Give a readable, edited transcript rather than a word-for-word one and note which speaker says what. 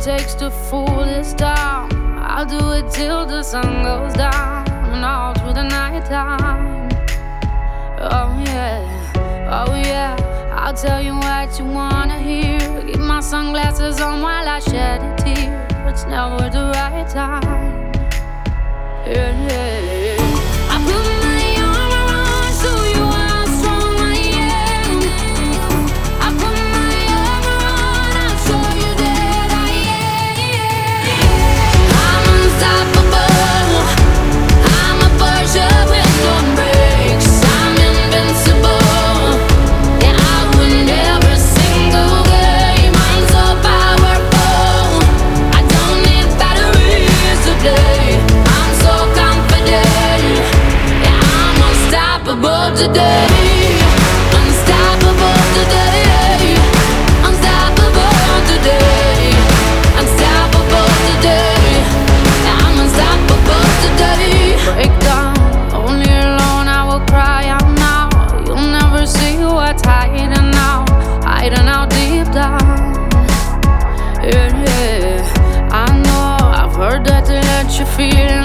Speaker 1: takes to fool this town. I'll do it till the sun goes down and all through the night time. Oh yeah, oh yeah, I'll tell you what you wanna hear. Keep my sunglasses on while I shed a tear. It's never the right time. Yeah, yeah. I put my arm around so you how strong I am. I put my arm around, I'll show you that I am. I'm unstoppable. I'm a Porsche with no brakes. I'm invincible. Yeah, I win every single game. I'm so powerful. I don't need batteries to play. I'm so confident. Yeah, I'm unstoppable today. Unstoppable today. Unstoppable today. Unstoppable today. Yeah, I'm unstoppable today. Break down, only alone I will cry out now. You'll never see what's hiding out, hiding out deep down. Yeah, yeah. I know I've heard that to let you feel